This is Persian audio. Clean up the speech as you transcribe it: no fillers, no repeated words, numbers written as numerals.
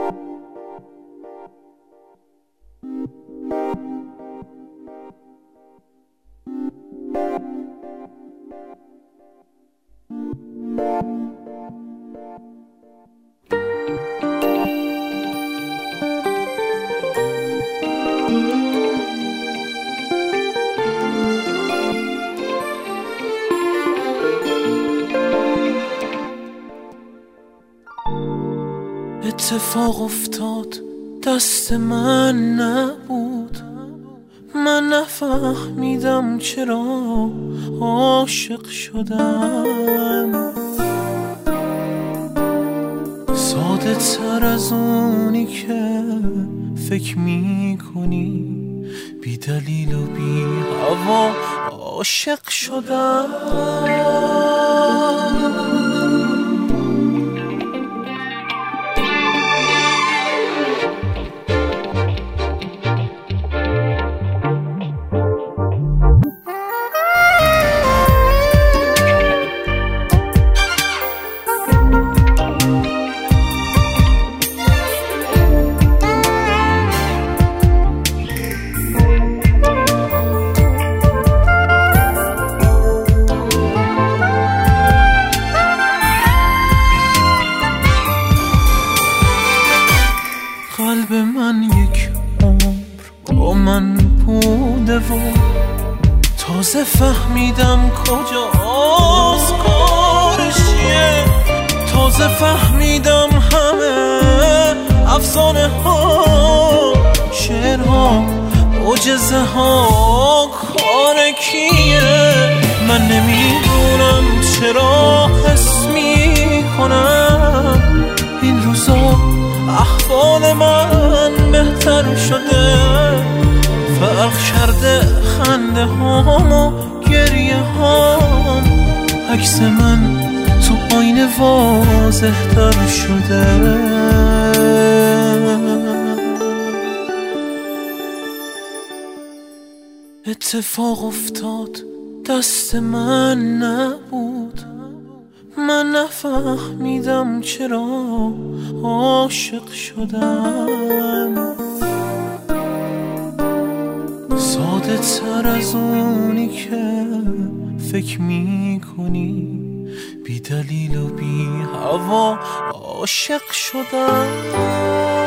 اتفاق افتاد دست من نبود، من نفهمیدم چرا عاشق شدم. ساده تر از اونی که فکر میکنی، بی دلیل و بی هوا عاشق شدم. قلب من یک عمر با من بوده و تازه فهمیدم کجاست کارشیه. تازه فهمیدم همه افسانه ها، شعرها، معجزه ها کار کیه. من نمیدونم چرا حس میکنم این روزا احوال من بهتر شده. فرق کرده خنده هام و گریه هام، عکس من تو آینه واضح تر شده. اتفاق افتاد دست من نبود، من نفهمیدم چرا عاشق شدم. ساده تر از اونی که فکر میکنی، بی دلیل و بی هوا عاشق شدم.